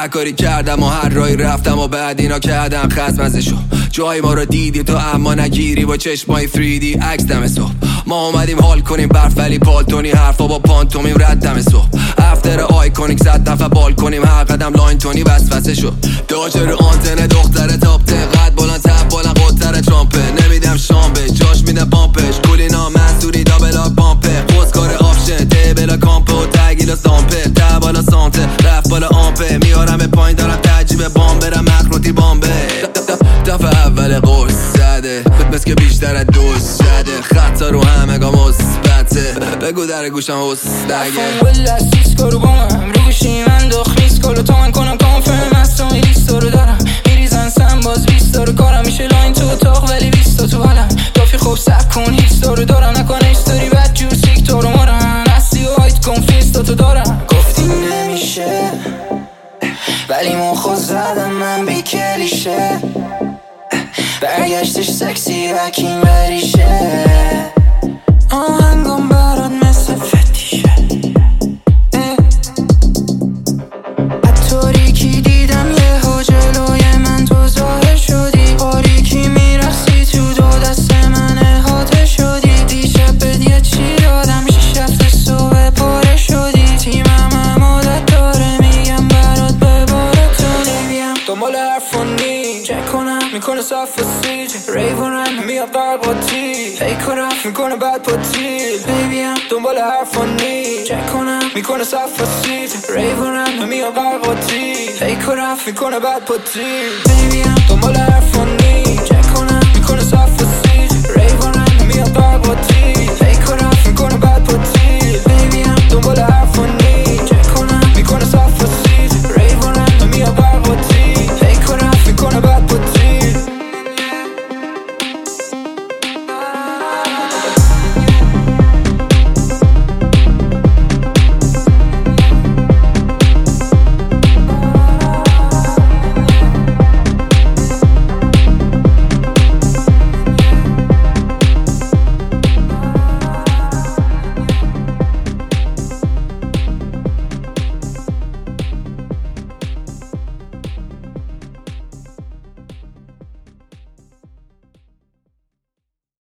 هر کاری کردم و هر راهی رفتم و بعد اینا کردم خزمزشو. جای ما رو دیدی تو اما نگیری با چشمای 3D عکس دم صبح. ما اومدیم حال کنیم برف ولی پالتونی حرفا با پانتومیم رد دم صبح. افتر آیکونیک 100 دفعه بال کنیم هر قدم لاین تونی وسوسه شو. داجر آنتن دختر تاپ قد بلند تب بلند قطر ترامپه. نمیدم شامبه جاش میده پامپش کولینا منصوری دابلا پامپه. خوزکار آپشن ته بلا کامپه و تگیلا سامپه ته بالا سانته رفت بالا آمپه. میارم به پایین دارم تجیب بام برم مخروطی بامبه. دفعه اول قرص زده بس که بیشتر از دوست شده. خطا رو همه گا مثبته بگو در گوشم هستگه ولا سیسکو رو با من رو گوشی من داخل میسکالو تا من کنم کانفرم هستم این لیستا رو دارم میریزن سم باز 20 رو کارم میشه لاین تو اتاق ولی 20 تو حالم کافی خوب سب کن هیستا رو دارم نکنه ایستاری بد جور سیکتا رو مارم هستی و هایت کن فیستا تو دارم گفتی نمیشه ولی مخو زدم من بی کلیشه برگشتش سکسی و کین بریشه آهنگم برات مثل فتیشه اتاریکی دیدم یه ها جلوی من تو ظاهر شدی باریکی میرخصی تو دو دست من احاطه شدی دیشب بدیه چی دادم 6 هفته صبح پاره شدی تیمم هم عادت داره میگم برات بباره تو نبیم دنبال حرفانی چک کنم میکنه صف و سیج ریورم میاد قرباتی فیک و رفت میکنه بعد پاتیل بیبیم دنبال حرفانی چک کنم میکنه صف و سیج ریورم میاد قرباتی فیک و رفت میکنه بعد پاتیل بیبیم دنبال حرفانی چک کنم میکنه صف و سیج ریورم میاد قرباتی فیک و رفت میکنه